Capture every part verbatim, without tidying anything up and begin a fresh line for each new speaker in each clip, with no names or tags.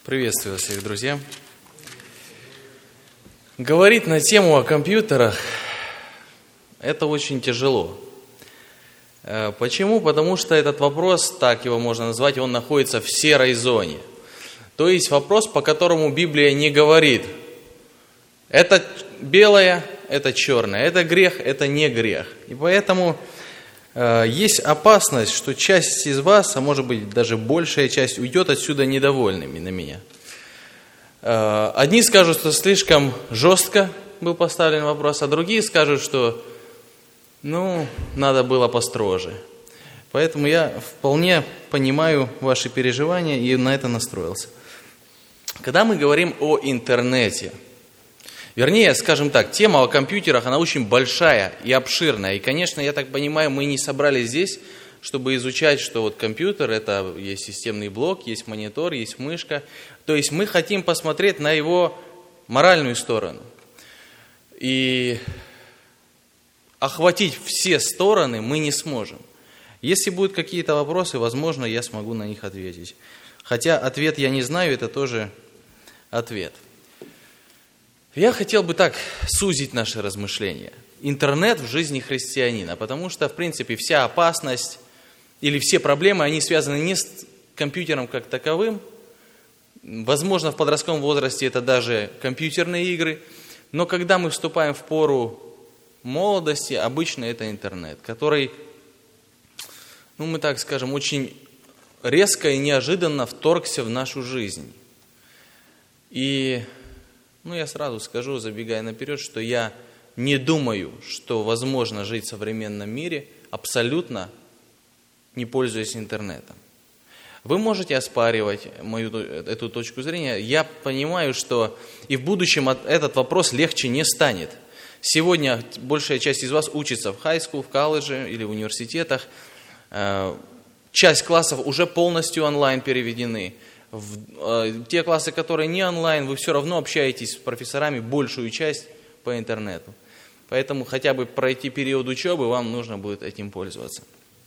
Приветствую всех, друзья. Говорить на тему о компьютерах – это очень тяжело. Почему? Потому что этот вопрос, так его можно назвать, он находится в серой зоне. То есть вопрос, по которому Библия не говорит: это белое, это черное, это грех, это не грех. И поэтому э, есть опасность, что часть из вас, а может быть даже большая часть, уйдет отсюда недовольными на меня. Э, одни скажут, что слишком жестко был поставлен вопрос, а другие скажут, что ну, надо было построже. Поэтому я вполне понимаю ваши переживания и на это настроился. Когда мы говорим о интернете, вернее, скажем так, тема о компьютерах, она очень большая и обширная. И, конечно, я так понимаю, мы не собрались здесь, чтобы изучать, что вот компьютер, это есть системный блок, есть монитор, есть мышка. То есть мы хотим посмотреть на его моральную сторону. И охватить все стороны мы не сможем. Если будут какие-то вопросы, возможно, я смогу на них ответить. Хотя ответ я не знаю, это тоже ответ. Я хотел бы так сузить наши размышления. Интернет в жизни христианина, потому что, в принципе, вся опасность или все проблемы, они связаны не с компьютером как таковым. Возможно, в подростковом возрасте это даже компьютерные игры. Но когда мы вступаем в пору молодости, обычно это интернет, который, ну мы так скажем, очень резко и неожиданно вторгся в нашу жизнь. И, ну я сразу скажу, забегая наперед, что я не думаю, что возможно жить в современном мире, абсолютно не пользуясь интернетом. Вы можете оспаривать мою эту точку зрения. Я понимаю, что и в будущем этот вопрос легче не станет. Сегодня большая часть из вас учится в хай-скул, в колледже или в университетах. Часть классов уже полностью онлайн переведены. В те классы, которые не онлайн, вы все равно общаетесь с профессорами большую часть по интернету. Поэтому хотя бы пройти период учебы вам нужно будет этим пользоваться.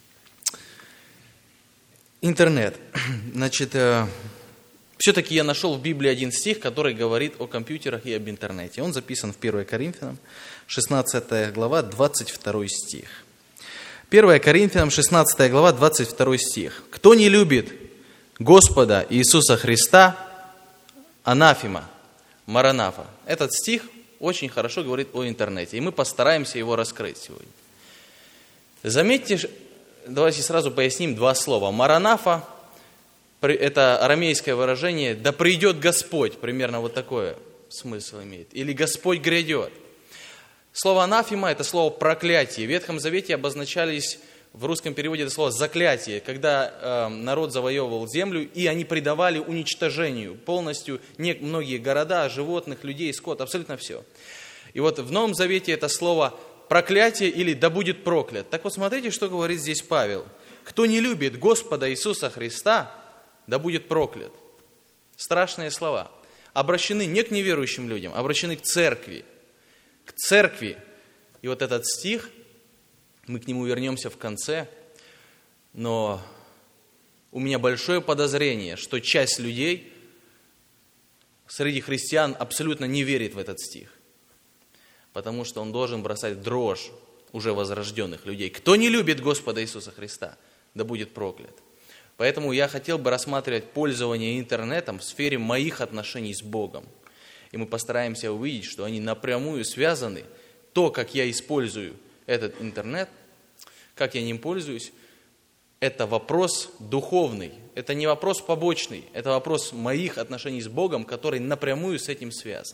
Интернет. Значит, все-таки я нашел в Библии один стих, который говорит о компьютерах и об интернете. Он записан в первое Коринфянам, шестнадцатая глава, двадцать второй стих. первое Коринфянам, шестнадцатая глава, двадцать второй стих. «Кто не любит Господа Иисуса Христа, анафема, маранафа». Этот стих очень хорошо говорит о интернете, и мы постараемся его раскрыть сегодня. Заметьте, давайте сразу поясним два слова. Маранафа – это арамейское выражение «да придет Господь», примерно вот такое смысл имеет. Или «Господь грядет». Слово анафема – это слово проклятие. В Ветхом Завете обозначались, в русском переводе это слово заклятие, когда э, народ завоевывал землю, и они предавали уничтожению полностью не, многие города, животных, людей, скот, абсолютно все. И вот в Новом Завете это слово проклятие или «да будет проклят». Так вот смотрите, что говорит здесь Павел. «Кто не любит Господа Иисуса Христа, да будет проклят». Страшные слова. Обращены не к неверующим людям, обращены к церкви. К церкви. И вот этот стих, мы к нему вернемся в конце, но у меня большое подозрение, что часть людей среди христиан абсолютно не верит в этот стих, потому что он должен бросать в дрожь уже возрожденных людей. Кто не любит Господа Иисуса Христа, да будет проклят. Поэтому я хотел бы рассматривать пользование интернетом в сфере моих отношений с Богом. И мы постараемся увидеть, что они напрямую связаны. То, как я использую этот интернет, как я ним пользуюсь, это вопрос духовный. Это не вопрос побочный. Это вопрос моих отношений с Богом, который напрямую с этим связан.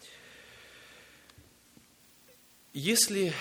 Если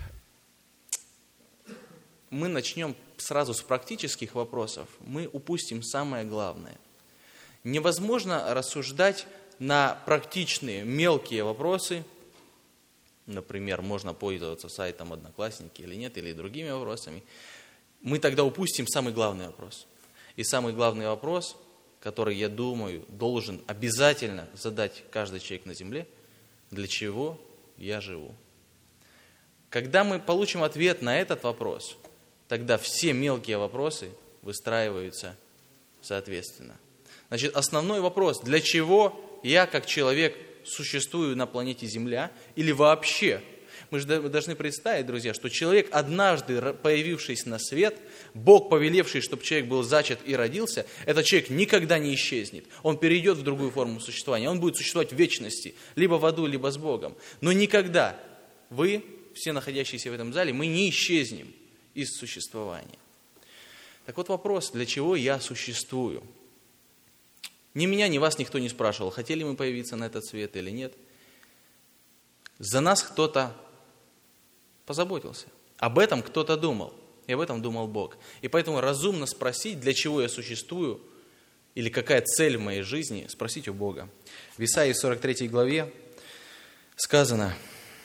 мы начнем сразу с практических вопросов, мы упустим самое главное. Невозможно рассуждать на практичные, мелкие вопросы, например, можно пользоваться сайтом Одноклассники или нет, или другими вопросами, мы тогда упустим самый главный вопрос. И самый главный вопрос, который, я думаю, должен обязательно задать каждый человек на земле: для чего я живу? Когда мы получим ответ на этот вопрос, тогда все мелкие вопросы выстраиваются соответственно. Значит, основной вопрос, для чего я как человек существую на планете Земля или вообще? Мы же должны представить, друзья, что человек, однажды появившийся на свет, Бог, повелевший, чтобы человек был зачат и родился, этот человек никогда не исчезнет. Он перейдет в другую форму существования. Он будет существовать в вечности, либо в аду, либо с Богом. Но никогда вы, все находящиеся в этом зале, мы не исчезнем из существования. Так вот вопрос, для чего я существую? Ни меня, ни вас никто не спрашивал, хотели мы появиться на этот свет или нет. За нас кто-то позаботился. Об этом кто-то думал. И об этом думал Бог. И поэтому разумно спросить, для чего я существую, или какая цель в моей жизни, спросить у Бога. В Исаии сорок третьей главе сказано: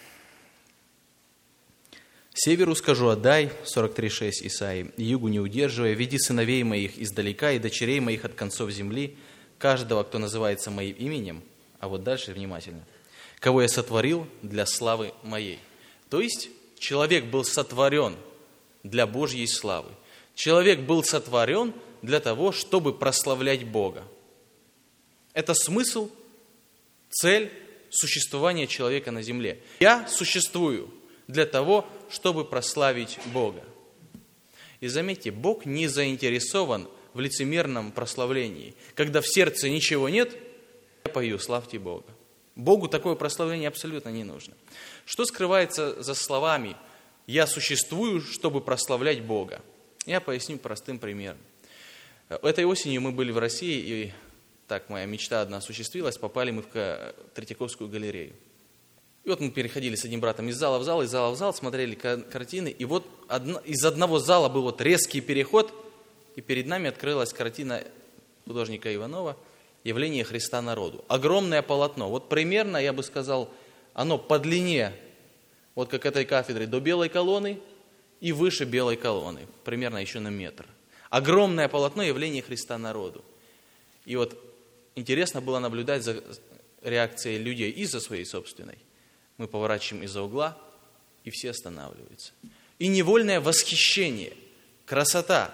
«Северу скажу отдай», сорок три шесть Исаии, «югу не удерживая, веди сыновей моих издалека и дочерей моих от концов земли, каждого, кто называется моим именем». А вот дальше внимательно. «Кого я сотворил для славы моей». То есть человек был сотворен для Божьей славы. Человек был сотворен для того, чтобы прославлять Бога. Это смысл, цель существования человека на земле. Я существую для того, чтобы прославить Бога. И заметьте, Бог не заинтересован в лицемерном прославлении. Когда в сердце ничего нет, я пою «Славьте Бога». Богу такое прославление абсолютно не нужно. Что скрывается за словами «я существую, чтобы прославлять Бога»? Я поясню простым примером. Этой осенью мы были в России, и так моя мечта одна осуществилась, попали мы в Третьяковскую галерею. И вот мы переходили с одним братом из зала в зал, из зала в зал, смотрели картины, и вот одно, из одного зала был вот резкий переход, и перед нами открылась картина художника Иванова «Явление Христа народу». Огромное полотно. Вот примерно, я бы сказал, оно по длине, вот как этой кафедры, до белой колонны и выше белой колонны, примерно еще на метр. Огромное полотно «Явление Христа народу». И вот интересно было наблюдать за реакцией людей и за своей собственной. Мы поворачиваем из-за угла, и все останавливаются. И невольное восхищение, красота.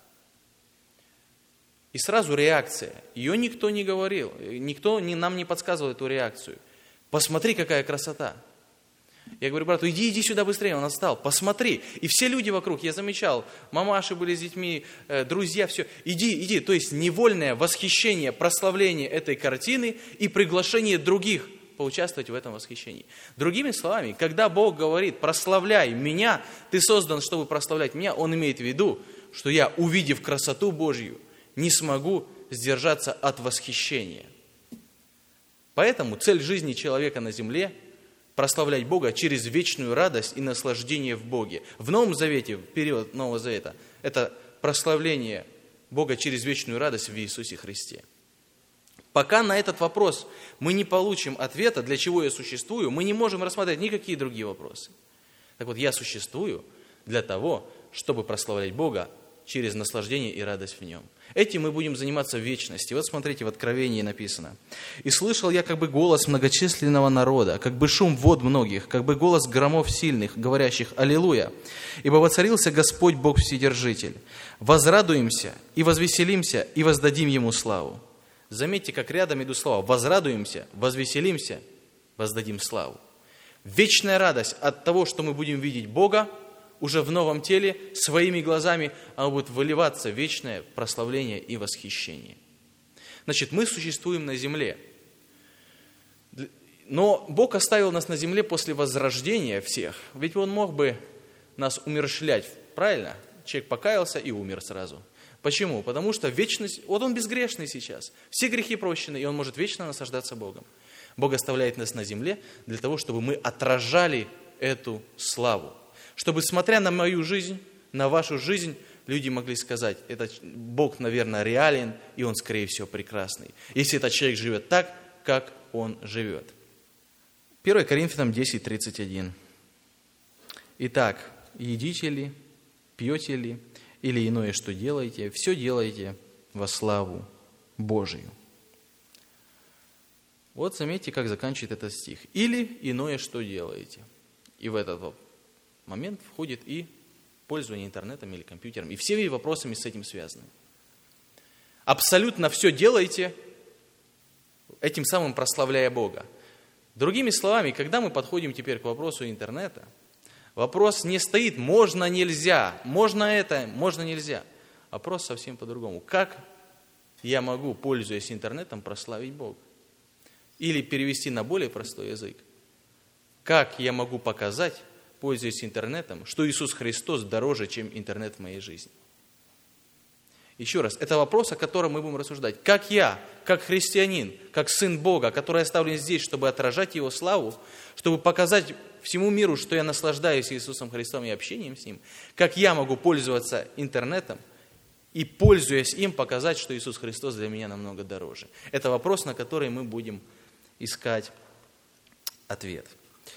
И сразу реакция. Ее никто не говорил, никто не, нам не подсказывал эту реакцию. Посмотри, какая красота. Я говорю брату, иди, иди сюда быстрее, он отстал, посмотри. И все люди вокруг, я замечал, мамаши были с детьми, э, друзья, все. Иди, иди. То есть невольное восхищение, прославление этой картины и приглашение других поучаствовать в этом восхищении. Другими словами, когда Бог говорит, прославляй меня, ты создан, чтобы прославлять меня, Он имеет в виду, что я, увидев красоту Божью, не смогу сдержаться от восхищения. Поэтому цель жизни человека на земле – прославлять Бога через вечную радость и наслаждение в Боге. В Новом Завете, в период Нового Завета, это прославление Бога через вечную радость в Иисусе Христе. Пока на этот вопрос мы не получим ответа, для чего я существую, мы не можем рассмотреть никакие другие вопросы. Так вот, я существую для того, чтобы прославлять Бога через наслаждение и радость в Нем. Этим мы будем заниматься в вечности. Вот смотрите, в Откровении написано. «И слышал я как бы голос многочисленного народа, как бы шум вод многих, как бы голос громов сильных, говорящих «Аллилуйя! Ибо воцарился Господь Бог Вседержитель. Возрадуемся и возвеселимся, и воздадим Ему славу». Заметьте, как рядом идут слова. Возрадуемся, возвеселимся, воздадим славу. Вечная радость от того, что мы будем видеть Бога, уже в новом теле, своими глазами, оно будет выливаться в вечное прославление и восхищение. Значит, мы существуем на земле. Но Бог оставил нас на земле после возрождения всех. Ведь Он мог бы нас умерщвлять, правильно? Человек покаялся и умер сразу. Почему? Потому что вечность, вот Он безгрешный сейчас. Все грехи прощены, и Он может вечно наслаждаться Богом. Бог оставляет нас на земле для того, чтобы мы отражали эту славу. Чтобы, смотря на мою жизнь, на вашу жизнь, люди могли сказать, этот Бог, наверное, реален, и Он, скорее всего, прекрасный. Если этот человек живет так, как он живет. первое Коринфянам десять тридцать один. «Итак, едите ли, пьете ли, или иное, что делаете, все делаете во славу Божию». Вот заметьте, как заканчивает этот стих. «Или иное, что делаете». И в этот момент входит и пользование интернетом или компьютером, и всеми вопросами с этим связаны. Абсолютно все делайте, этим самым прославляя Бога. Другими словами, когда мы подходим теперь к вопросу интернета, вопрос не стоит «можно, нельзя», «можно это», «можно, нельзя». Вопрос совсем по-другому. Как я могу, пользуясь интернетом, прославить Бога? Или перевести на более простой язык. Как я могу показать, пользуясь интернетом, что Иисус Христос дороже, чем интернет в моей жизни? Еще раз, это вопрос, о котором мы будем рассуждать. Как я, как христианин, как сын Бога, который оставлен здесь, чтобы отражать Его славу, чтобы показать всему миру, что я наслаждаюсь Иисусом Христом и общением с Ним, как я могу пользоваться интернетом и, пользуясь им, показать, что Иисус Христос для меня намного дороже. Это вопрос, на который мы будем искать ответ.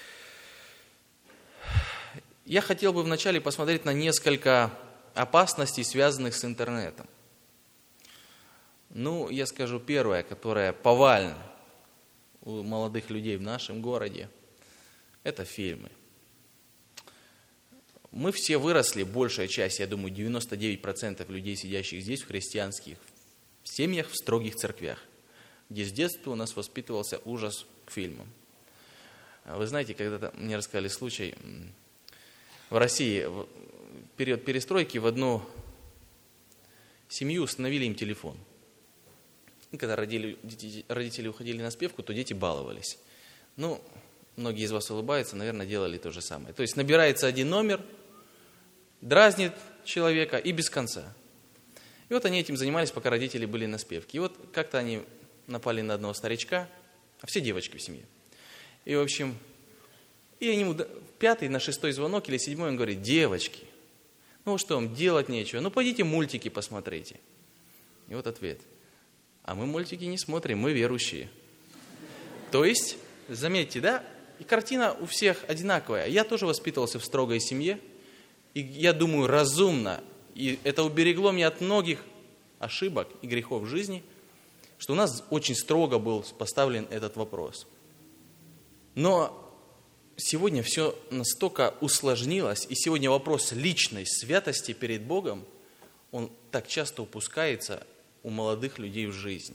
Я хотел бы вначале посмотреть на несколько опасностей, связанных с интернетом. Ну, я скажу первое, которое повально у молодых людей в нашем городе, это фильмы. Мы все выросли, большая часть, я думаю, девяносто девять процентов людей, сидящих здесь, в христианских семьях, в строгих церквях, где с детства у нас воспитывался ужас к фильмам. Вы знаете, когда-то мне рассказали случай, в России в период перестройки в одну семью установили им телефон. И когда родители, родители уходили на спевку, то дети баловались. Ну, многие из вас улыбаются, наверное, делали то же самое. То есть набирается один номер, дразнит человека и без конца. И вот они этим занимались, пока родители были на спевке. И вот как-то они напали на одного старичка, а все девочки в семье. И, в общем, и они ему пятый на шестой звонок или седьмой, он говорит: девочки, ну что вам, делать нечего, ну пойдите мультики посмотрите. И вот ответ: а мы мультики не смотрим, мы верующие. То есть, заметьте, да, и картина у всех одинаковая. Я тоже воспитывался в строгой семье, и я думаю, разумно, и это уберегло меня от многих ошибок и грехов в жизни, что у нас очень строго был поставлен этот вопрос. Но сегодня все настолько усложнилось, и сегодня вопрос личной святости перед Богом, он так часто упускается у молодых людей в жизни.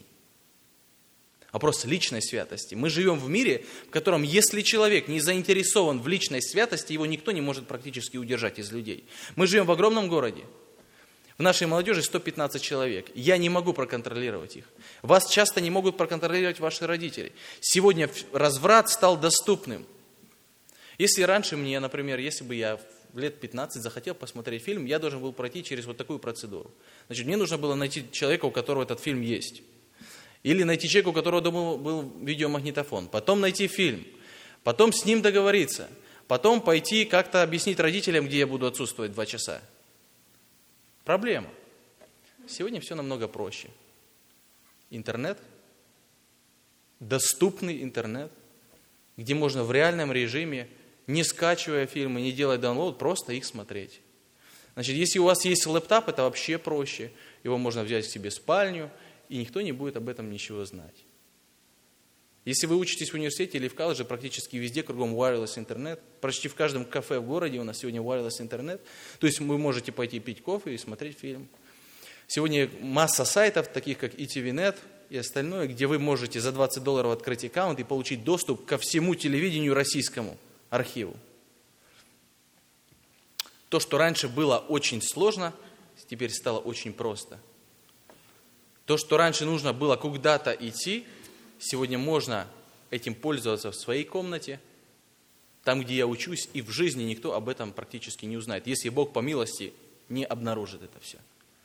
Вопрос личной святости. Мы живем в мире, в котором, если человек не заинтересован в личной святости, его никто не может практически удержать из людей. Мы живем в огромном городе. В нашей молодежи сто пятнадцать человек. Я не могу проконтролировать их. Вас часто не могут проконтролировать ваши родители. Сегодня разврат стал доступным. Если раньше мне, например, если бы я в лет пятнадцать захотел посмотреть фильм, я должен был пройти через вот такую процедуру. Значит, мне нужно было найти человека, у которого этот фильм есть. Или найти человека, у которого дома был видеомагнитофон. Потом найти фильм. Потом с ним договориться. Потом пойти как-то объяснить родителям, где я буду отсутствовать два часа. Проблема. Сегодня все намного проще. Интернет, доступный интернет, где можно в реальном режиме, не скачивая фильмы, не делая download, просто их смотреть. Значит, если у вас есть лэптоп, это вообще проще. Его можно взять к себе в спальню, и никто не будет об этом ничего знать. Если вы учитесь в университете или в колледже, практически везде кругом wireless интернет. Почти в каждом кафе в городе у нас сегодня wireless интернет. То есть вы можете пойти пить кофе и смотреть фильм. Сегодня масса сайтов, таких как и ти ви нет и остальное, где вы можете за двадцать долларов открыть аккаунт и получить доступ ко всему телевидению российскому архиву. То, что раньше было очень сложно, теперь стало очень просто. То, что раньше нужно было куда-то идти, сегодня можно этим пользоваться в своей комнате, там, где я учусь, и в жизни никто об этом практически не узнает, если Бог по милости не обнаружит это все.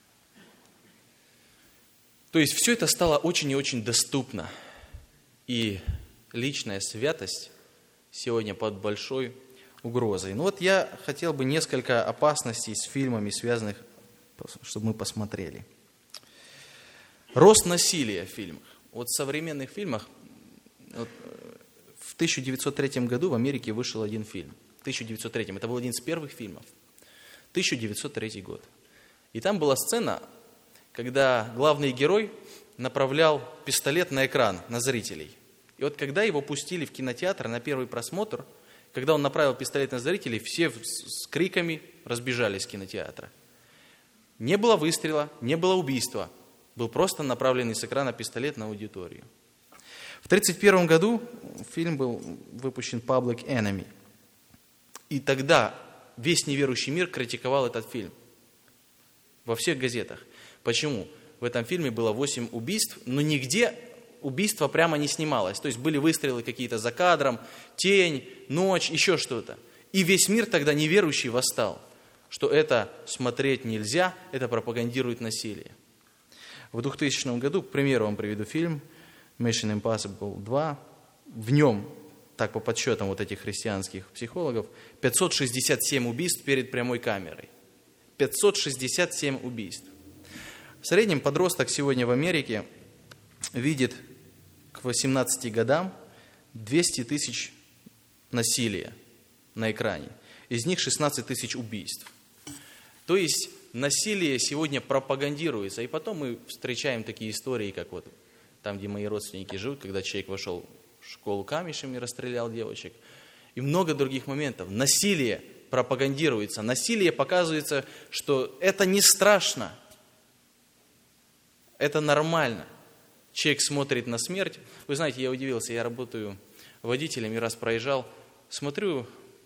То есть все это стало очень и очень доступно. И личная святость сегодня под большой угрозой. Ну вот я хотел бы несколько опасностей с фильмами, связанных, чтобы мы посмотрели. Рост насилия в фильмах. Вот в современных фильмах, вот, в тысяча девятьсот третьем году в Америке вышел один фильм. В тысяча девятьсот третьем. Это был один из первых фильмов. тысяча девятьсот третий год. И там была сцена, когда главный герой направлял пистолет на экран, на зрителей. И вот когда его пустили в кинотеатр на первый просмотр, когда он направил пистолет на зрителей, все с криками разбежались из кинотеатра. Не было выстрела, не было убийства. Был просто направленный с экрана пистолет на аудиторию. В тысяча девятьсот тридцать первом году фильм был выпущен «Public Enemy». И тогда весь неверующий мир критиковал этот фильм. Во всех газетах. Почему? В этом фильме было восемь убийств, но нигде убийство прямо не снималось. То есть были выстрелы какие-то за кадром, тень, ночь, еще что-то. И весь мир тогда неверующий восстал, что это смотреть нельзя, это пропагандирует насилие. В двухтысячном году, к примеру, вам приведу фильм Mission Impossible два. В нем, так по подсчетам вот этих христианских психологов, пятьсот шестьдесят семь убийств перед прямой камерой. пятьсот шестьдесят семь убийств. В среднем подросток сегодня в Америке видит к восемнадцати годам двести тысяч насилия на экране. Из них шестнадцать тысяч убийств. То есть насилие сегодня пропагандируется. И потом мы встречаем такие истории, как вот там, где мои родственники живут, когда человек вошел в школу камешем и расстрелял девочек. И много других моментов. Насилие пропагандируется. Насилие показывается, что это не страшно. Это нормально. Человек смотрит на смерть. Вы знаете, я удивился, я работаю водителем и раз проезжал, смотрю,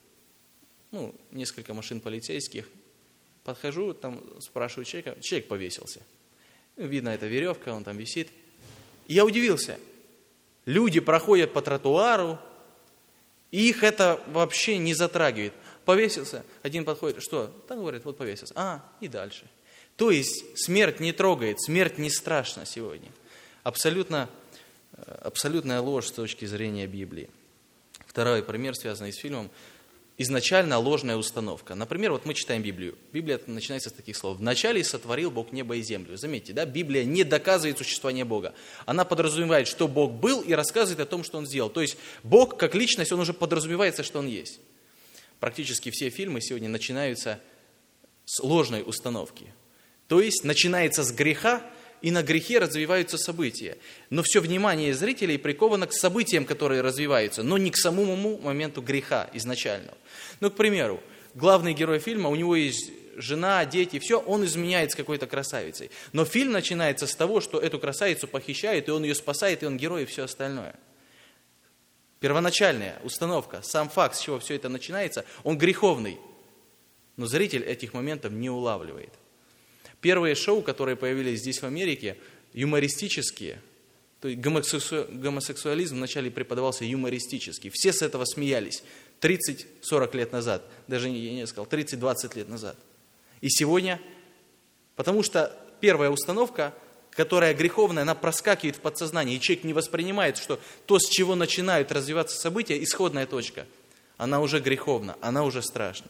ну, несколько машин полицейских, подхожу, там спрашиваю человека, человек повесился. Видно, это веревка, он там висит. И я удивился. Люди проходят по тротуару, и их это вообще не затрагивает. Повесился, один подходит, что? Так говорит, вот повесился. А, и дальше. То есть смерть не трогает, смерть не страшна сегодня. Абсолютно, абсолютная ложь с точки зрения Библии. Второй пример, связанный с фильмом. Изначально ложная установка. Например, вот мы читаем Библию. Библия начинается с таких слов. «Вначале сотворил Бог небо и землю». Заметьте, да, Библия не доказывает существование Бога. Она подразумевает, что Бог был, и рассказывает о том, что Он сделал. То есть Бог, как личность, Он уже подразумевается, что Он есть. Практически все фильмы сегодня начинаются с ложной установки. То есть начинается с греха, и на грехе развиваются события. Но все внимание зрителей приковано к событиям, которые развиваются, но не к самому моменту греха изначального. Ну, к примеру, главный герой фильма, у него есть жена, дети, все, он изменяет с какой-то красавицей. Но фильм начинается с того, что эту красавицу похищают, и он ее спасает, и он герой, и все остальное. Первоначальная установка, сам факт, с чего все это начинается, он греховный. Но зритель этих моментов не улавливает. Первые шоу, которые появились здесь в Америке, юмористические, то есть гомосексу... гомосексуализм вначале преподавался юмористически. Все с этого смеялись тридцать-сорок лет назад, даже я не сказал, тридцать-двадцать лет назад. И сегодня, потому что первая установка, которая греховная, она проскакивает в подсознание, и человек не воспринимает, что то, с чего начинают развиваться события, исходная точка, она уже греховна, она уже страшна.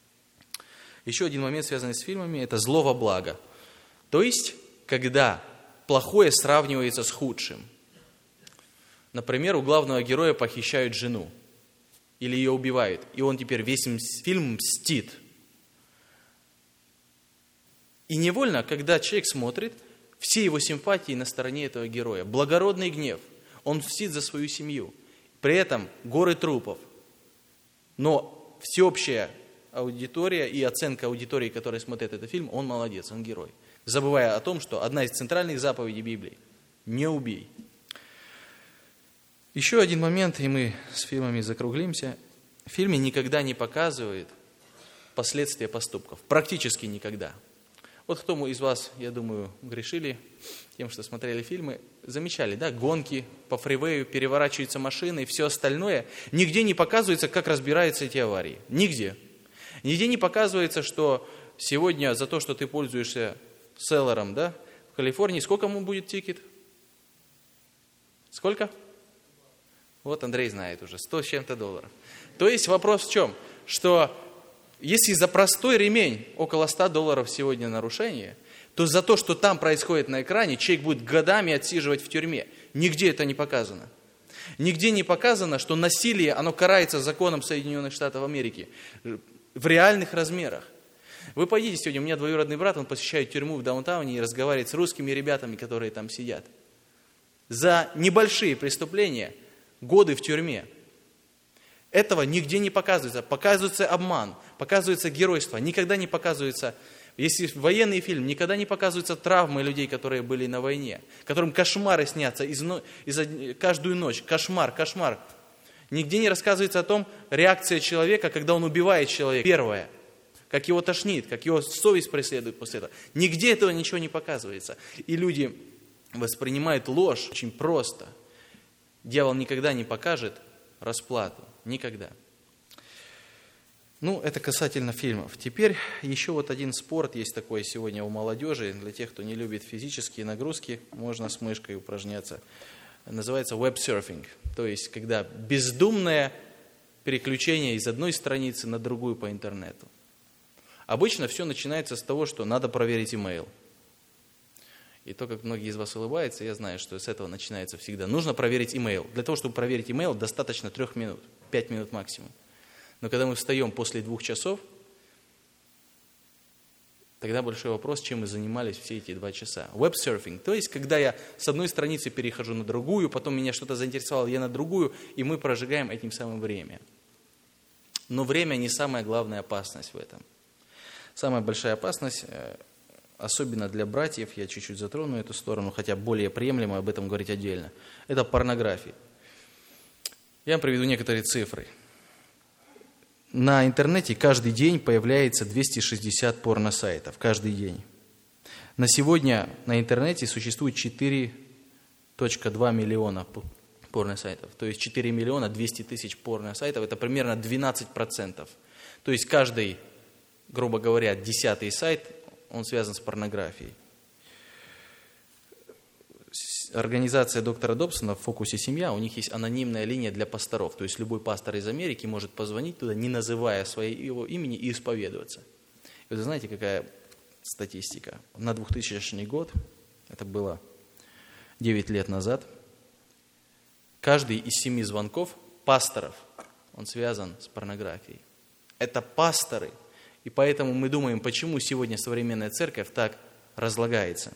Еще один момент, связанный с фильмами, это зло во благо. То есть, когда плохое сравнивается с худшим. Например, у главного героя похищают жену. Или ее убивают. И он теперь весь фильм мстит. И невольно, когда человек смотрит, все его симпатии на стороне этого героя. Благородный гнев. Он мстит за свою семью. При этом горы трупов. Но всеобщая аудитория и оценка аудитории, которая смотрит этот фильм, он молодец, он герой. Забывая о том, что одна из центральных заповедей Библии – не убей. Еще один момент, и мы с фильмами закруглимся. В фильме никогда не показывают последствия поступков. Практически никогда. Вот кто из вас, я думаю, грешили тем, что смотрели фильмы, замечали, да, гонки по фривею, переворачиваются машины и все остальное. Нигде не показывается, как разбираются эти аварии. Нигде. Нигде не показывается, что сегодня за то, что ты пользуешься селлером, да, в Калифорнии, сколько ему будет тикет? Сколько? Вот Андрей знает уже, сто с чем-то долларов. То есть вопрос в чем? Что если за простой ремень около ста долларов сегодня нарушение, то за то, что там происходит на экране, человек будет годами отсиживать в тюрьме. Нигде это не показано. Нигде не показано, что насилие, оно карается законом Соединенных Штатов Америки в реальных размерах. Вы пойдите сегодня, у меня двоюродный брат, он посещает тюрьму в даунтауне и разговаривает с русскими ребятами, которые там сидят. За небольшие преступления годы в тюрьме. Этого нигде не показывается. Показывается обман, показывается геройство. Никогда не показывается Если военный фильм, никогда не показываются травмы людей, которые были на войне, которым кошмары снятся из, из, каждую ночь. Кошмар, кошмар. Нигде не рассказывается о том, реакция человека, когда он убивает человека. Первое. Как его тошнит, как его совесть преследует после этого. Нигде этого ничего не показывается. И люди воспринимают ложь очень просто. Дьявол никогда не покажет расплату. Никогда. Ну, это касательно фильмов. Теперь еще вот один спорт есть такой сегодня у молодежи. Для тех, кто не любит физические нагрузки, можно с мышкой упражняться. Называется веб-серфинг. То есть, когда бездумное переключение из одной страницы на другую по интернету. Обычно все начинается с того, что надо проверить имейл. И то, как многие из вас улыбаются, я знаю, что с этого начинается всегда. Нужно проверить имейл. Для того, чтобы проверить имейл, достаточно трех минут, пять минут максимум. Но когда мы встаем после двух часов, тогда большой вопрос, чем мы занимались все эти два часа. Веб-серфинг, то есть, когда я с одной страницы перехожу на другую, потом меня что-то заинтересовало, я на другую, и мы прожигаем этим самым время. Но время не самая главная опасность в этом. Самая большая опасность, особенно для братьев, я чуть-чуть затрону эту сторону, хотя более приемлемо об этом говорить отдельно, это порнография. Я вам приведу некоторые цифры. На интернете каждый день появляется двести шестьдесят порносайтов, каждый день. На сегодня на интернете существует четыре целых два миллиона порносайтов, то есть четыре миллиона двести тысяч порносайтов, это примерно двенадцать процентов. То есть каждый, грубо говоря, десятый сайт, он связан с порнографией. Организация доктора Добсона в фокусе «Семья», у них есть анонимная линия для пасторов. То есть любой пастор из Америки может позвонить туда, не называя своего имени, и исповедоваться. И вы знаете, какая статистика? На двухтысячный год, это было девять лет назад, каждый из семи звонков пасторов, он связан с порнографией. Это пасторы. И поэтому мы думаем, почему сегодня современная церковь так разлагается.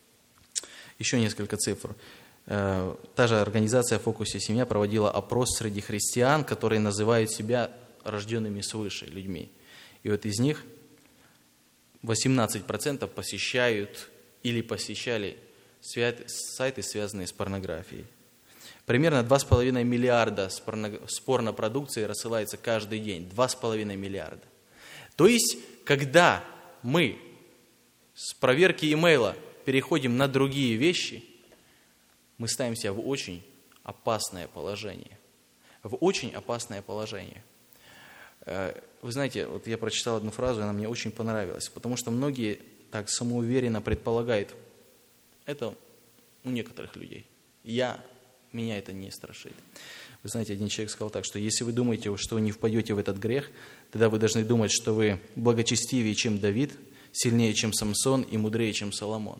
Еще несколько цифр. Та же организация в фокусе «Семья» проводила опрос среди христиан, которые называют себя рожденными свыше людьми. И вот из них восемнадцать процентов посещают или посещали сайты, связанные с порнографией. Примерно два с половиной миллиарда с порнопродукцией рассылается каждый день. два с половиной миллиарда. То есть, когда мы с проверки имейла переходим на другие вещи, мы ставим себя в очень опасное положение. В очень опасное положение. Вы знаете, вот я прочитал одну фразу, она мне очень понравилась, потому что многие так самоуверенно предполагают, это у некоторых людей. Я, меня это не страшит. Вы знаете, один человек сказал так, что если вы думаете, что вы не впадете в этот грех, тогда вы должны думать, что вы благочестивее, чем Давид, сильнее, чем Самсон и мудрее, чем Соломон.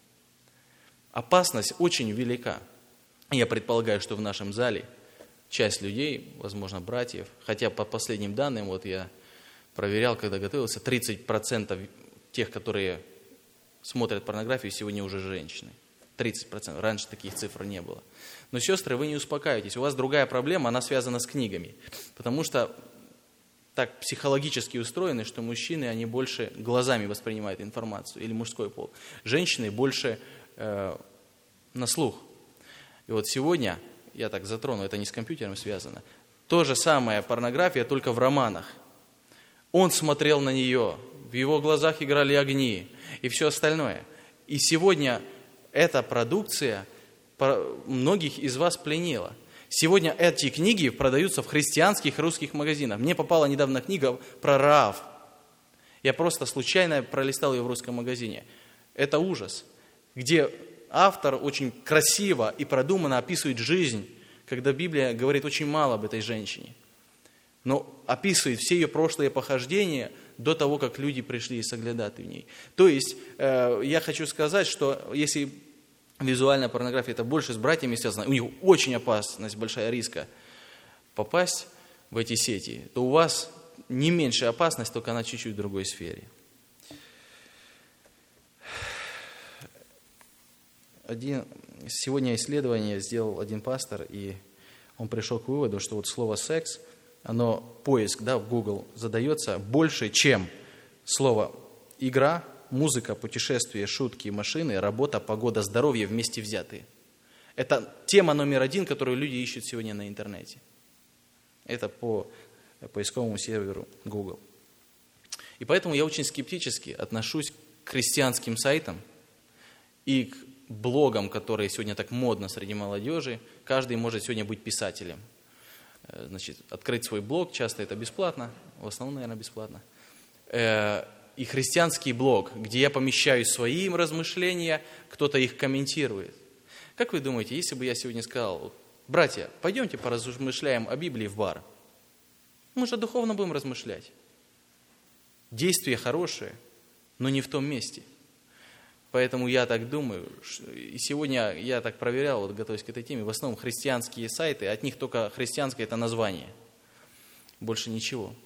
Опасность очень велика. Я предполагаю, что в нашем зале часть людей, возможно, братьев, хотя по последним данным, вот я проверял, когда готовился, тридцать процентов тех, которые смотрят порнографию, сегодня уже женщины. тридцать процентов. Раньше таких цифр не было. Но, сестры, вы не успокаивайтесь. У вас другая проблема, она связана с книгами. Потому что так психологически устроены, что мужчины, они больше глазами воспринимают информацию, или мужской пол. Женщины больше э, на слух. И вот сегодня, я так затрону, это не с компьютером связано, то же самое порнография, только в романах. Он смотрел на нее, в его глазах играли огни и все остальное. И сегодня эта продукция многих из вас пленила. Сегодня эти книги продаются в христианских русских магазинах. Мне попала недавно книга про Раав. Я просто случайно пролистал ее в русском магазине. Это ужас, где автор очень красиво и продуманно описывает жизнь, когда Библия говорит очень мало об этой женщине. Но описывает все ее прошлые похождения до того, как люди пришли и соглядаты в ней. То есть, э, я хочу сказать, что если визуальная порнография это больше с братьями связано, у них очень опасность, большая риска попасть в эти сети, то у вас не меньшая опасность, только она чуть-чуть в другой сфере. Один, сегодня исследование сделал один пастор, и он пришел к выводу, что вот слово «секс», оно, поиск, да, в Google задается больше, чем слово игра, музыка, путешествия, шутки, машины, работа, погода, здоровье вместе взятые. Это тема номер один, которую люди ищут сегодня на интернете. Это по поисковому серверу Google. И поэтому я очень скептически отношусь к христианским сайтам и к блогам, которые сегодня так модно среди молодежи. Каждый может сегодня быть писателем. Значит, открыть свой блог, часто это бесплатно, в основном, наверное, бесплатно. И христианский блог, где я помещаю свои размышления, кто-то их комментирует. Как вы думаете, если бы я сегодня сказал: братья, пойдемте поразмышляем о Библии в бар? Мы же духовно будем размышлять. Действия хорошие, но не в том месте. Поэтому я так думаю, и сегодня я так проверял, вот, готовясь к этой теме, в основном христианские сайты, от них только христианское это название, больше ничего.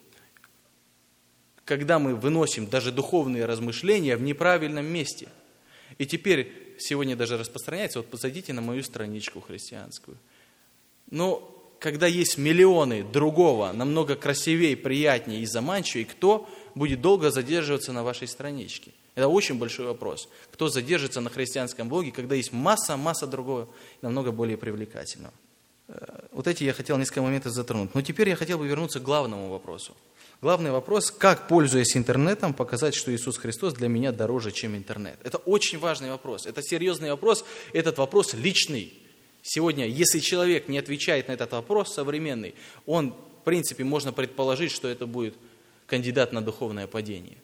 Когда мы выносим даже духовные размышления в неправильном месте, и теперь сегодня даже распространяется, вот зайдите на мою страничку христианскую, но когда есть миллионы другого, намного красивее, приятнее и заманчивее, кто будет долго задерживаться на вашей страничке? Это очень большой вопрос. Кто задержится на христианском блоге, когда есть масса-масса другого, намного более привлекательного? Вот эти я хотел несколько моментов затронуть. Но теперь я хотел бы вернуться к главному вопросу. Главный вопрос, как, пользуясь интернетом, показать, что Иисус Христос для меня дороже, чем интернет. Это очень важный вопрос. Это серьезный вопрос. Этот вопрос личный. Сегодня, если человек не отвечает на этот вопрос современный, он, в принципе, можно предположить, что это будет кандидат на духовное падение.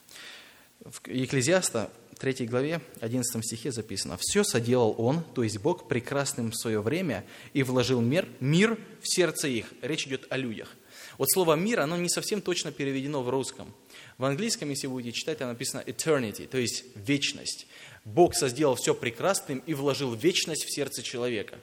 В Екклезиаста третьей главе, одиннадцатом стихе записано: «Все соделал Он, то есть Бог, прекрасным в свое время, и вложил мир, мир в сердце их». Речь идет о людях. Вот слово «мир», оно не совсем точно переведено в русском. В английском, если будете читать, там написано eternity, то есть вечность. Бог создал все прекрасным и вложил вечность в сердце человека.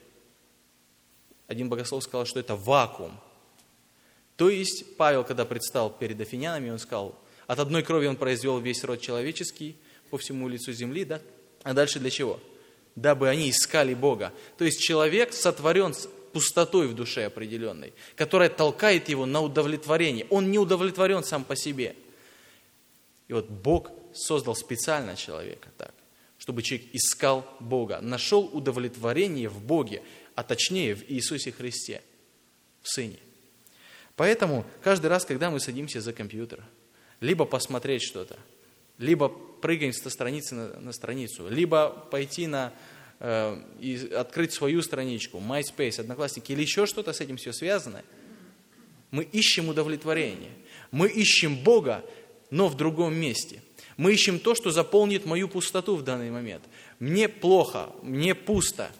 Один богослов сказал, что это вакуум. То есть Павел, когда предстал перед афинянами, он сказал: от одной крови он произвел весь род человеческий по всему лицу земли, да? А дальше для чего? Дабы они искали Бога. То есть человек сотворен с пустотой в душе определенной, которая толкает его на удовлетворение. Он не удовлетворен сам по себе. И вот Бог создал специально человека так, чтобы человек искал Бога, нашел удовлетворение в Боге, а точнее в Иисусе Христе, в Сыне. Поэтому каждый раз, когда мы садимся за компьютер, либо посмотреть что-то, либо прыгаем со страницы на, на страницу, либо пойти на, э, и открыть свою страничку, MySpace, Одноклассники, или еще что-то с этим все связано, мы ищем удовлетворение. Мы ищем Бога, но в другом месте. Мы ищем то, что заполнит мою пустоту в данный момент. Мне плохо, мне пусто.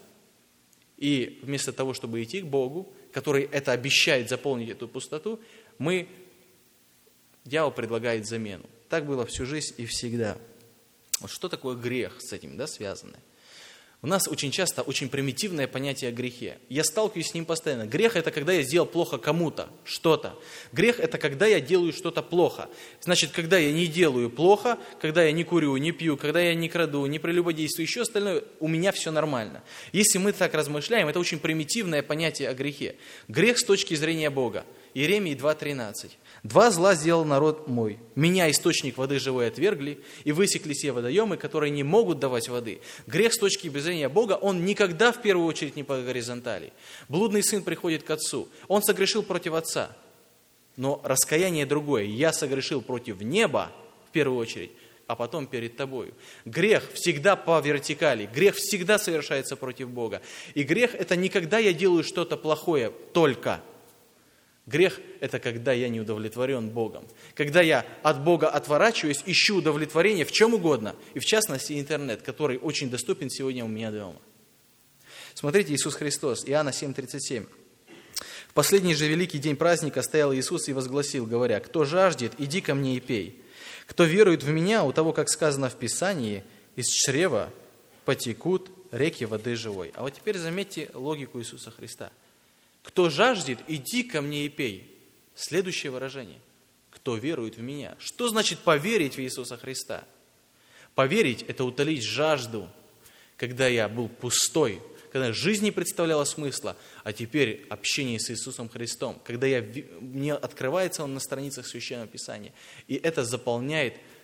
И вместо того, чтобы идти к Богу, который это обещает заполнить эту пустоту, мы, дьявол предлагает замену. Так было всю жизнь и всегда. Вот что такое грех с этим, да, связано? У нас очень часто очень примитивное понятие о грехе. Я сталкиваюсь с ним постоянно. Грех – это когда я сделал плохо кому-то, что-то. Грех – это когда я делаю что-то плохо. Значит, когда я не делаю плохо, когда я не курю, не пью, когда я не краду, не прелюбодействую, еще остальное, у меня все нормально. Если мы так размышляем, это очень примитивное понятие о грехе. Грех с точки зрения Бога. Иеремии два тринадцать. «Два зла сделал народ мой. Меня, источник воды живой, отвергли, и высекли все водоемы, которые не могут давать воды». Грех с точки зрения Бога, он никогда в первую очередь не по горизонтали. Блудный сын приходит к отцу. Он согрешил против отца. Но раскаяние другое. Я согрешил против неба в первую очередь, а потом перед тобою. Грех всегда по вертикали. Грех всегда совершается против Бога. И грех – это не когда я делаю что-то плохое только. Грех – это когда я не удовлетворен Богом. Когда я от Бога отворачиваюсь, ищу удовлетворение в чем угодно. И в частности интернет, который очень доступен сегодня у меня дома. Смотрите, Иисус Христос, Иоанна семь тридцать семь. «В последний же великий день праздника стоял Иисус и возгласил, говоря: кто жаждет, иди ко мне и пей. Кто верует в меня, у того, как сказано в Писании, из чрева потекут реки воды живой». А вот теперь заметьте логику Иисуса Христа. «Кто жаждет, иди ко мне и пей». Следующее выражение. «Кто верует в меня». Что значит поверить в Иисуса Христа? Поверить – это утолить жажду, когда я был пустой, когда жизнь не представляла смысла, а теперь общение с Иисусом Христом, когда я, мне открывается Он на страницах Священного Писания, и это заполняет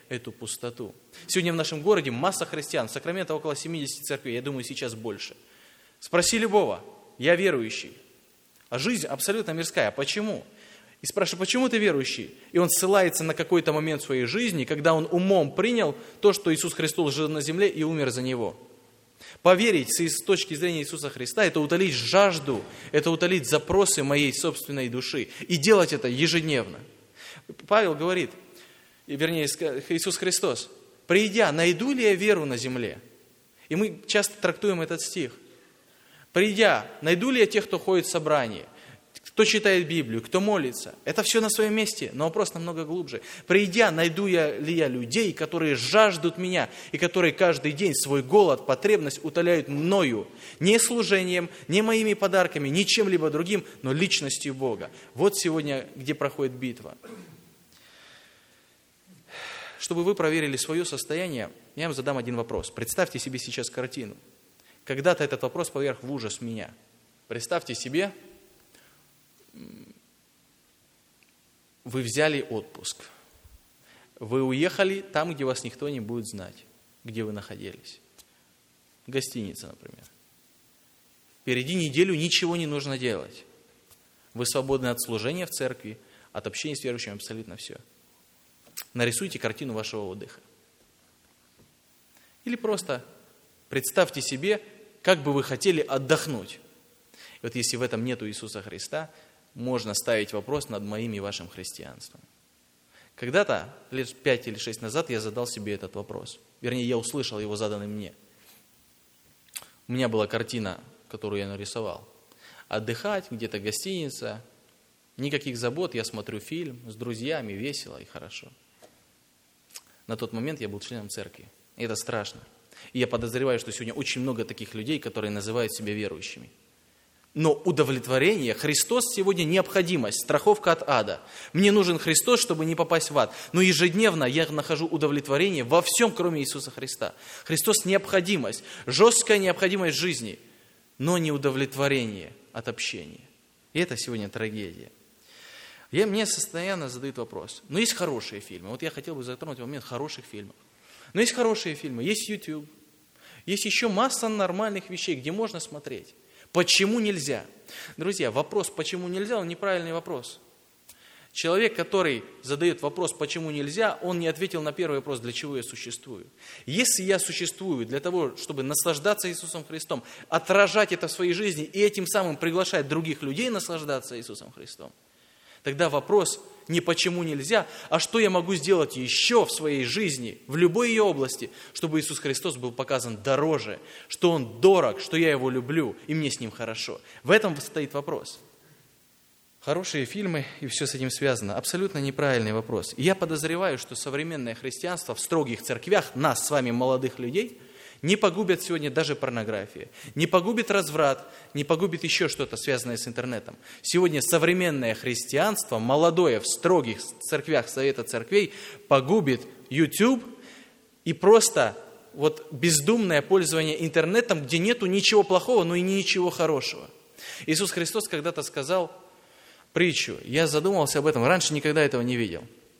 эту пустоту. Сегодня в нашем городе масса христиан, в Сакраменто около семидесяти церквей, я думаю, сейчас больше. Спроси любого, я верующий, а жизнь абсолютно мирская. Почему? И спрашиваю, почему ты верующий? И он ссылается на какой-то момент своей жизни, когда он умом принял то, что Иисус Христос жил на земле и умер за него. Поверить с точки зрения Иисуса Христа – это утолить жажду, это утолить запросы моей собственной души. И делать это ежедневно. Павел говорит, вернее, Иисус Христос, «Придя, найду ли я веру на земле?» И мы часто трактуем этот стих. «Придя, найду ли я тех, кто ходит в собрание?» Кто читает Библию, кто молится. Это все на своем месте, но вопрос намного глубже. Придя, найду я ли я людей, которые жаждут меня, и которые каждый день свой голод, потребность утоляют мною. Не служением, не моими подарками, не чем-либо другим, но личностью Бога. Вот сегодня, где проходит битва. Чтобы вы проверили свое состояние, я вам задам один вопрос. Представьте себе сейчас картину. Когда-то этот вопрос поверг в ужас меня. Представьте себе, вы взяли отпуск, вы уехали там, где вас никто не будет знать, где вы находились. В гостинице, например. Впереди неделю ничего не нужно делать. Вы свободны от служения в церкви, от общения с верующими, абсолютно все. Нарисуйте картину вашего отдыха. Или просто представьте себе, как бы вы хотели отдохнуть. И вот если в этом нету Иисуса Христа, можно ставить вопрос над моим и вашим христианством. Когда-то, лет пять или шесть назад, я задал себе этот вопрос. Вернее, я услышал его заданный мне. У меня была картина, которую я нарисовал. Отдыхать, где-то гостиница, никаких забот, я смотрю фильм с друзьями, весело и хорошо. На тот момент я был членом церкви. И это страшно. И я подозреваю, что сегодня очень много таких людей, которые называют себя верующими. Но удовлетворение, Христос сегодня необходимость, страховка от ада. Мне нужен Христос, чтобы не попасть в ад. Но ежедневно я нахожу удовлетворение во всем, кроме Иисуса Христа. Христос необходимость, жесткая необходимость жизни, но не удовлетворение от общения. И это сегодня трагедия. Я, мне постоянно задают вопрос. Но есть хорошие фильмы. Вот я хотел бы затронуть момент хороших фильмов. Но есть хорошие фильмы, есть YouTube. Есть еще масса нормальных вещей, где можно смотреть. Почему нельзя? Друзья, вопрос «почему нельзя» – он неправильный вопрос. Человек, который задает вопрос «почему нельзя», он не ответил на первый вопрос «для чего я существую?». Если я существую для того, чтобы наслаждаться Иисусом Христом, отражать это в своей жизни и этим самым приглашать других людей наслаждаться Иисусом Христом, тогда вопрос не «почему нельзя», а что я могу сделать еще в своей жизни, в любой ее области, чтобы Иисус Христос был показан дороже, что Он дорог, что я Его люблю, и мне с Ним хорошо. В этом стоит вопрос. Хорошие фильмы, и все с этим связано. Абсолютно неправильный вопрос. И я подозреваю, что современное христианство в строгих церквях, нас с вами, молодых людей, не погубит сегодня даже порнография, не погубит разврат, не погубит еще что-то, связанное с интернетом. Сегодня современное христианство, молодое, в строгих церквях Совета Церквей, погубит YouTube и просто вот бездумное пользование интернетом, где нету ничего плохого, но и ничего хорошего. Иисус Христос когда-то сказал притчу, я задумался об этом, раньше никогда этого не видел.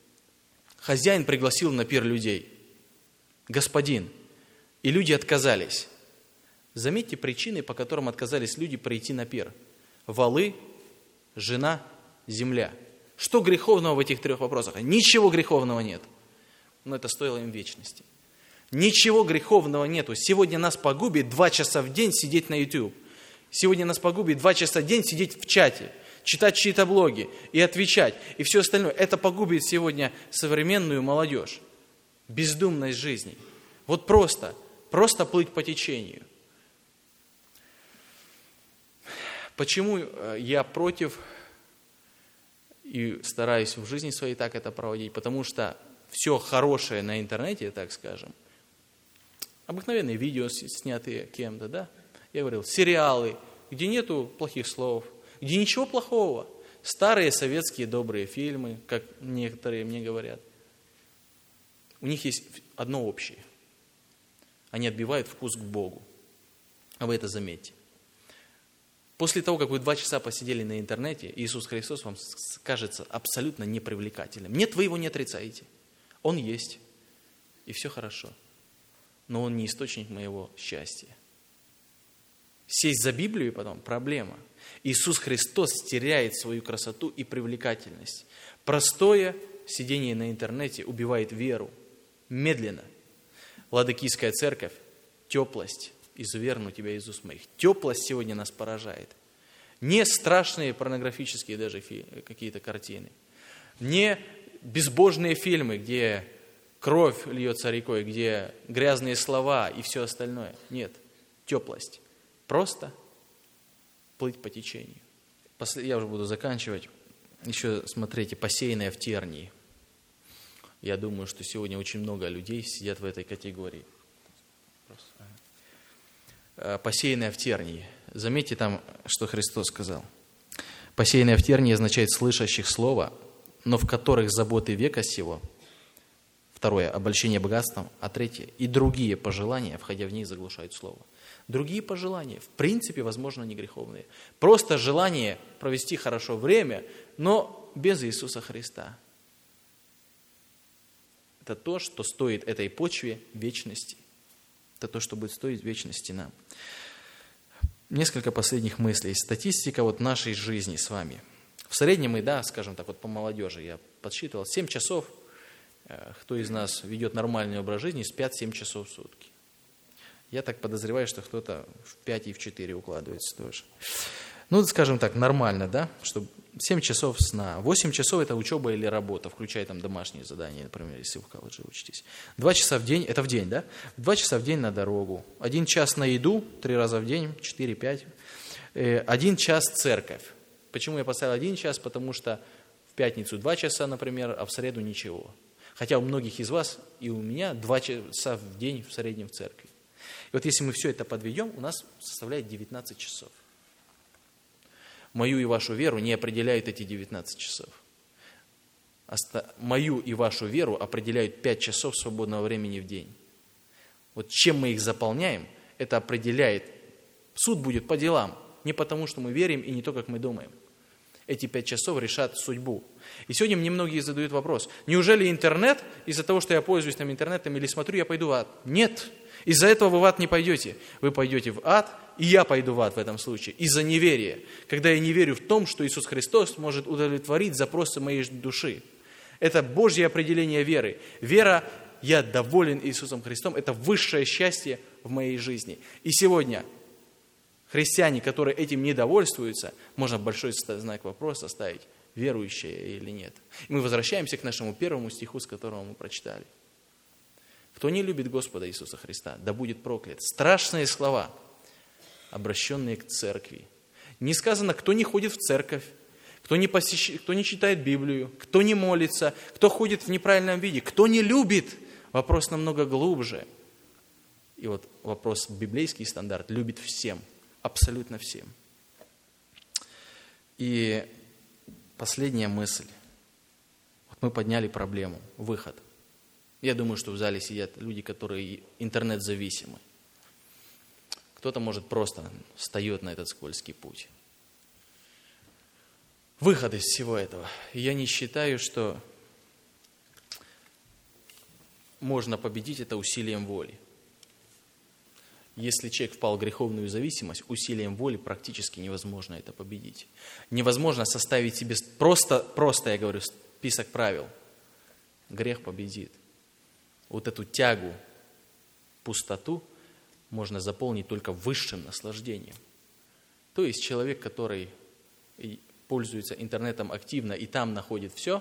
Хозяин пригласил на пир людей, господин, и люди отказались. Заметьте причины, по которым отказались люди прийти на пир. Волы, жена, земля. Что греховного в этих трех вопросах? Ничего греховного нет. Но это стоило им вечности. Ничего греховного нету. Сегодня нас погубит два часа в день сидеть на YouTube. Сегодня нас погубит два часа в день сидеть в чате, читать чьи-то блоги и отвечать. И все остальное. Это погубит сегодня современную молодежь. Бездумность жизни. Вот просто... Просто плыть по течению. Почему я против и стараюсь в жизни своей так это проводить? Потому что все хорошее на интернете, так скажем, обыкновенные видео, снятые кем-то, да? Я говорил, сериалы, где нету плохих слов, где ничего плохого. Старые советские добрые фильмы, как некоторые мне говорят. У них есть одно общее. Они отбивают вкус к Богу. А вы это заметьте. После того, как вы два часа посидели на интернете, Иисус Христос вам кажется абсолютно непривлекательным. Нет, вы его не отрицаете. Он есть. и все хорошо. Но он не источник моего счастья. Сесть за Библию потом – проблема. Иисус Христос теряет свою красоту и привлекательность. Простое сидение на интернете убивает веру. Медленно. Ладыкийская церковь, теплость, изуверну тебя из уст моих. Теплость сегодня нас поражает. Не страшные порнографические даже какие-то картины. Не безбожные фильмы, где кровь льется рекой, где грязные слова и все остальное. Нет, теплость. Просто плыть по течению. Я уже буду заканчивать. Еще смотрите, посеянное в тернии. Я думаю, что сегодня очень много людей сидят в этой категории. Посеянное в тернии. Заметьте там, что Христос сказал. Посеянное в тернии означает слышащих слова, но в которых заботы века сего. Второе, обольщение богатством. А третье, и другие пожелания, входя в них, заглушают слово. Другие пожелания, в принципе, возможно, не греховные. Просто желание провести хорошо время, но без Иисуса Христа. Это то, что стоит этой почве вечности. Это то, что будет стоить вечности нам. Несколько последних мыслей. Статистика вот нашей жизни с вами. В среднем, и да, скажем так, вот по молодежи я подсчитывал, семь часов, кто из нас ведет нормальный образ жизни, спят семь часов в сутки. Я так подозреваю, что кто-то в пять и в четыре укладывается тоже. Ну, скажем так, нормально, да, чтобы семь часов сна. восемь часов это учеба или работа, включая там домашние задания, например, если вы в колледже учитесь. два часа в день, это в день, да? два часа в день на дорогу. один час на еду, три раза в день, четыре-пять. один час церковь. Почему я поставил один час? Потому что в пятницу два часа, например, а в среду ничего. Хотя у многих из вас и у меня два часа в день в среднем в церкви. И вот если мы все это подведем, у нас составляет девятнадцать часов. Мою и вашу веру не определяют эти девятнадцать часов. Мою и вашу веру определяют пять часов свободного времени в день. Вот чем мы их заполняем, это определяет. Суд будет по делам, не потому, что мы верим и не то, как мы думаем. Эти пять часов решат судьбу. И сегодня мне многие задают вопрос, неужели интернет, из-за того, что я пользуюсь там интернетом или смотрю, я пойду в ад? Нет, из-за этого вы в ад не пойдете. Вы пойдете в ад, и я пойду в ад в этом случае, из-за неверия. Когда я не верю в том, что Иисус Христос может удовлетворить запросы моей души. Это Божье определение веры. Вера, я доволен Иисусом Христом, это высшее счастье в моей жизни. И сегодня христиане, которые этим не довольствуются, можно большой знак вопроса ставить, верующие или нет. И мы возвращаемся к нашему первому стиху, с которого мы прочитали. Кто не любит Господа Иисуса Христа, да будет проклят. Страшные слова, обращенные к церкви. Не сказано, кто не ходит в церковь, кто не, посещ... кто не читает Библию, кто не молится, кто ходит в неправильном виде, кто не любит. Вопрос намного глубже. И вот вопрос, библейский стандарт, любит всем, абсолютно всем. И последняя мысль. Вот мы подняли проблему, выход. Я думаю, что в зале сидят люди, которые интернет-зависимы. Кто-то, может, просто встает на этот скользкий путь. Выход из всего этого. И я не считаю, что можно победить это усилием воли. Если человек впал в греховную зависимость, усилием воли практически невозможно это победить. Невозможно составить себе просто, просто, я говорю, список правил. Грех победит. Вот эту тягу, пустоту можно заполнить только высшим наслаждением. То есть человек, который пользуется интернетом активно и там находит все,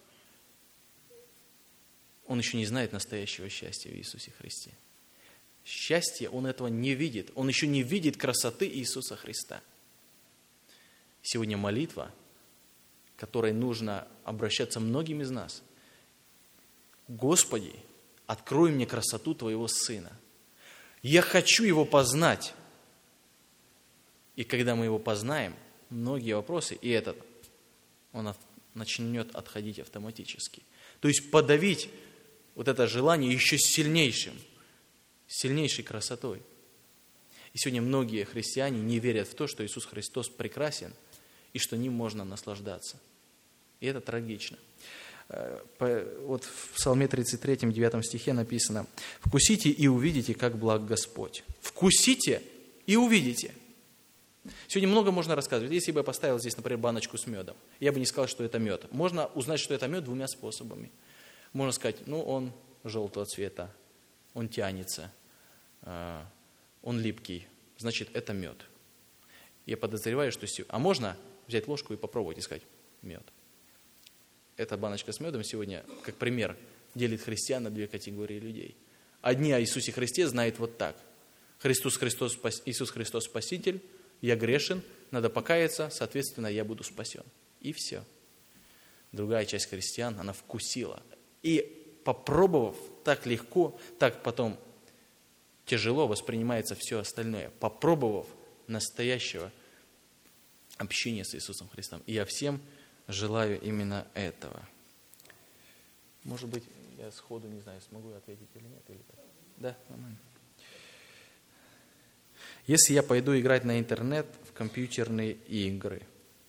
он еще не знает настоящего счастья в Иисусе Христе. Счастье он этого не видит. Он еще не видит красоты Иисуса Христа. Сегодня молитва, которой нужно обращаться многим из нас. Господи, открой мне красоту Твоего Сына. Я хочу Его познать. И когда мы Его познаем, многие вопросы, и этот, он начнет отходить автоматически. То есть подавить вот это желание еще сильнейшим, сильнейшей красотой. И сегодня многие христиане не верят в то, что Иисус Христос прекрасен, и что ним можно наслаждаться. И это трагично. Вот в Псалме тридцать третьем, девятом стихе написано: «Вкусите и увидите, как благ Господь». Вкусите и увидите. Сегодня много можно рассказывать. Если бы я поставил здесь, например, баночку с медом, я бы не сказал, что это мед. Можно узнать, что это мед двумя способами. Можно сказать, ну, он желтого цвета, он тянется, он липкий, значит, это мед. Я подозреваю, что... А можно взять ложку и попробовать и сказать: мед. Эта баночка с медом сегодня, как пример, делит христиан на две категории людей. Одни о Иисусе Христе знают вот так. Христос, Христос, Иисус Христос Спаситель, я грешен, надо покаяться, соответственно, я буду спасен. И все. Другая часть христиан, она вкусила. И попробовав, так легко, так потом тяжело воспринимается все остальное. Попробовав настоящего общения с Иисусом Христом. И я всем желаю именно этого. Может быть, я сходу не знаю, смогу я ответить или нет. Или как? Да, нормально. Если я пойду играть на интернет в компьютерные игры,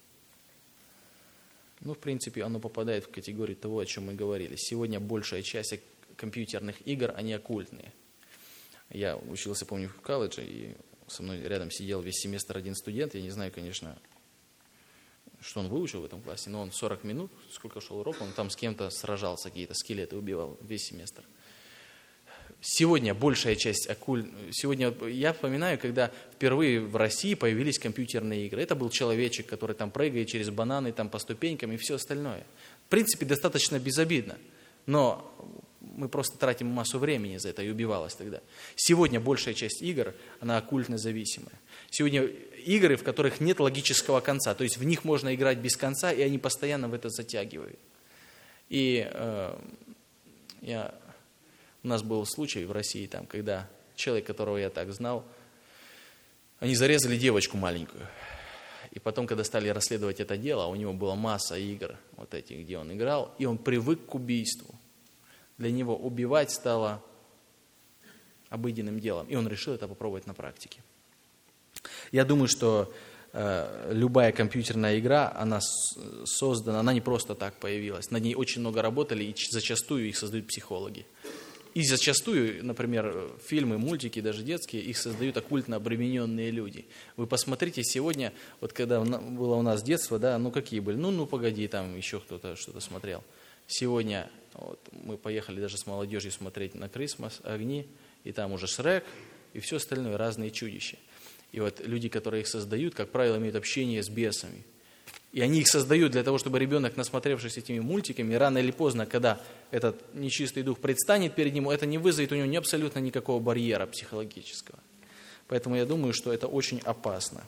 ну, в принципе, оно попадает в категорию того, о чем мы говорили. Сегодня большая часть компьютерных игр, они оккультные. Я учился, помню, в колледже, и со мной рядом сидел весь семестр один студент. Я не знаю, конечно, что он выучил в этом классе, но он сорок минут, сколько шел урок, он там с кем-то сражался, какие-то скелеты убивал весь семестр. Сегодня большая часть оккульт... Сегодня я вспоминаю, когда впервые в России появились компьютерные игры. Это был человечек, который там прыгает через бананы, там по ступенькам и все остальное. В принципе, достаточно безобидно, но мы просто тратим массу времени за это, и убивалось тогда. Сегодня большая часть игр, она оккультно зависимая. Сегодня игры, в которых нет логического конца, то есть в них можно играть без конца, и они постоянно в это затягивают. И э, я... У нас был случай в России, там, когда человек, которого я так знал, они зарезали девочку маленькую. И потом, когда стали расследовать это дело, у него была масса игр, вот этих, где он играл, и он привык к убийству. Для него убивать стало обыденным делом, и он решил это попробовать на практике. Я думаю, что э, любая компьютерная игра, она создана, она не просто так появилась. Над ней очень много работали, и зачастую их создают психологи. И зачастую, например, фильмы, мультики, даже детские, их создают оккультно обремененные люди. Вы посмотрите сегодня, вот когда было у нас детство, да, ну какие были? Ну, ну погоди, там еще кто-то что-то смотрел. Сегодня вот, мы поехали даже с молодежью смотреть на Крисмас, огни, и там уже Шрек, и все остальное, разные чудища. И вот люди, которые их создают, как правило, имеют общение с бесами. И они их создают для того, чтобы ребенок, насмотревшись этими мультиками, рано или поздно, когда этот нечистый дух предстанет перед ним, это не вызовет у него ни абсолютно никакого барьера психологического. Поэтому я думаю, что это очень опасно.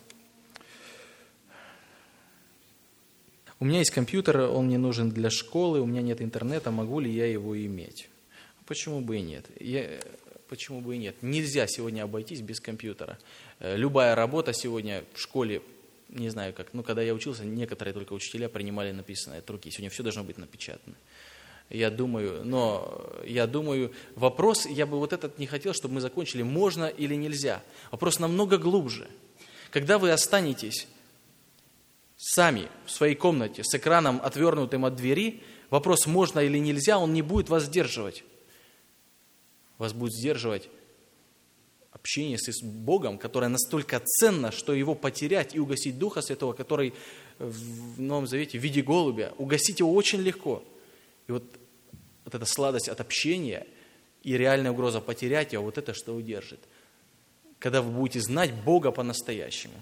У меня есть компьютер, он мне нужен для школы, у меня нет интернета, могу ли я его иметь? Почему бы и нет? Я... Почему бы и нет? Нельзя сегодня обойтись без компьютера. Любая работа сегодня в школе, не знаю как, ну, когда я учился, некоторые только учителя принимали написанное от руки. Сегодня все должно быть напечатано. Я думаю, но я думаю, вопрос, я бы вот этот не хотел, чтобы мы закончили, можно или нельзя. Вопрос намного глубже. Когда вы останетесь сами в своей комнате с экраном, отвернутым от двери, вопрос, можно или нельзя, он не будет вас сдерживать. Вас будет сдерживать общение с Богом, которое настолько ценно, что его потерять и угасить Духа Святого, который в Новом Завете в виде голубя, угасить его очень легко. И вот, вот эта сладость от общения и реальная угроза потерять его, вот это что удержит. Когда вы будете знать Бога по-настоящему.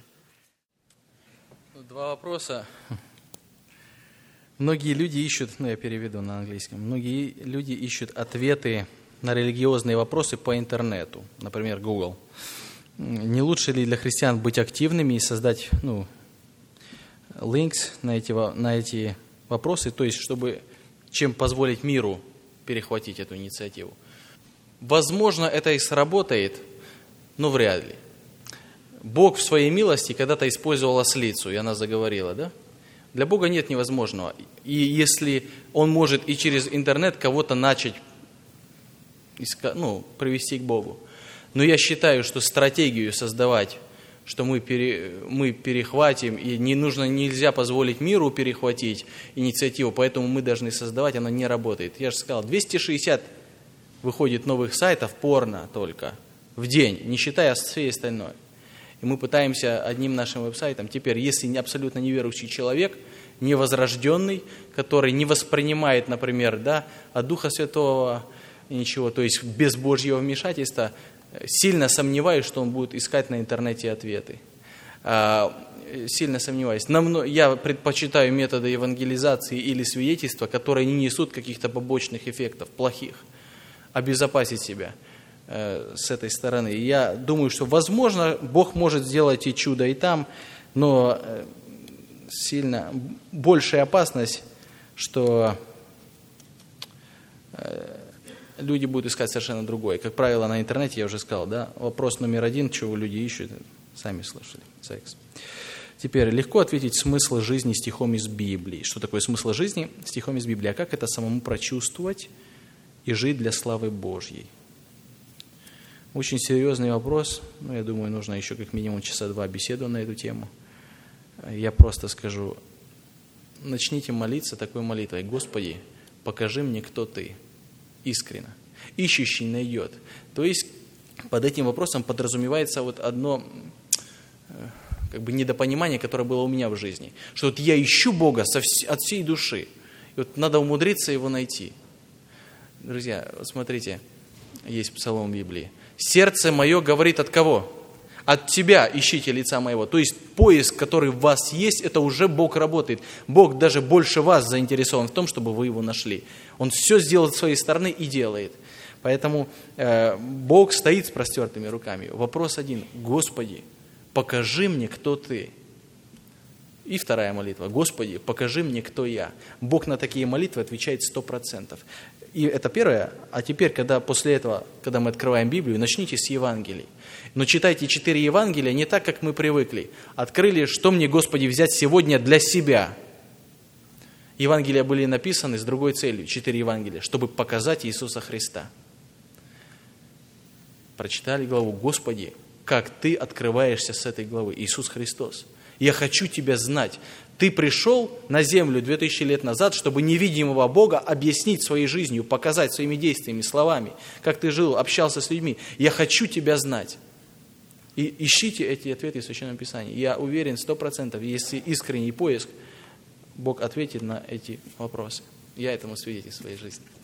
Два вопроса. Многие люди ищут, ну я переведу на английском, многие люди ищут ответы на религиозные вопросы по интернету, например, Google. Не лучше ли для христиан быть активными и создать, ну, links на эти, на эти вопросы, то есть, чтобы, чем позволить миру перехватить эту инициативу? Возможно, это и сработает, но вряд ли. Бог в своей милости когда-то использовал ослицу, и она заговорила, да? Для Бога нет невозможного. И если Он может и через интернет кого-то начать, ну, привести к Богу. Но я считаю, что стратегию создавать, что мы, пере, мы перехватим, и не нужно, нельзя позволить миру перехватить инициативу, поэтому мы должны создавать, она не работает. Я же сказал, двести шестьдесят выходит новых сайтов порно только в день, не считая всей остальной. И мы пытаемся одним нашим веб-сайтом, теперь, если абсолютно неверующий человек, невозрожденный, который не воспринимает, например, да, от Духа Святого ничего, то есть без Божьего вмешательства, сильно сомневаюсь, что он будет искать на интернете ответы. Сильно сомневаюсь. Я предпочитаю методы евангелизации или свидетельства, которые не несут каких-то побочных эффектов, плохих. Обезопасить себя с этой стороны. Я думаю, что, возможно, Бог может сделать и чудо и там, но сильно большая опасность, что люди будут искать совершенно другое. Как правило, на интернете, я уже сказал, да, вопрос номер один, чего люди ищут, сами слышали, секс. Теперь, легко ответить смысл жизни стихом из Библии. Что такое смысл жизни стихом из Библии? А как это самому прочувствовать и жить для славы Божьей? Очень серьезный вопрос. Ну, я думаю, нужно еще как минимум часа два беседу на эту тему. Я просто скажу, начните молиться такой молитвой. Господи, покажи мне, кто Ты. Искренно. Ищущий найдет. То есть под этим вопросом подразумевается вот одно как бы недопонимание, которое было у меня в жизни. Что вот я ищу Бога со вс- от всей души. И вот надо умудриться Его найти. Друзья, вот смотрите, есть псалом в Библии. «Сердце мое говорит от кого? От Тебя ищите лица моего». То есть поиск, который в вас есть, это уже Бог работает. Бог даже больше вас заинтересован в том, чтобы вы Его нашли. Он все сделает с своей стороны и делает. Поэтому э, Бог стоит с простертыми руками. Вопрос один. Господи, покажи мне, кто Ты. И вторая молитва. Господи, покажи мне, кто я. Бог на такие молитвы отвечает сто процентов. И это первое. А теперь, когда после этого, когда мы открываем Библию, начните с Евангелий. Но читайте четыре Евангелия не так, как мы привыкли. Открыли, что мне, Господи, взять сегодня для себя. Евангелия были написаны с другой целью, четыре Евангелия, чтобы показать Иисуса Христа. Прочитали главу, Господи, как Ты открываешься с этой главы, Иисус Христос. Я хочу Тебя знать. Ты пришел на землю две тысячи лет назад, чтобы невидимого Бога объяснить своей жизнью, показать своими действиями, словами, как Ты жил, общался с людьми. Я хочу Тебя знать. И ищите эти ответы в Священном Писании. Я уверен, сто процентов, если искренний поиск, Бог ответит на эти вопросы. Я этому свидетель в своей жизни.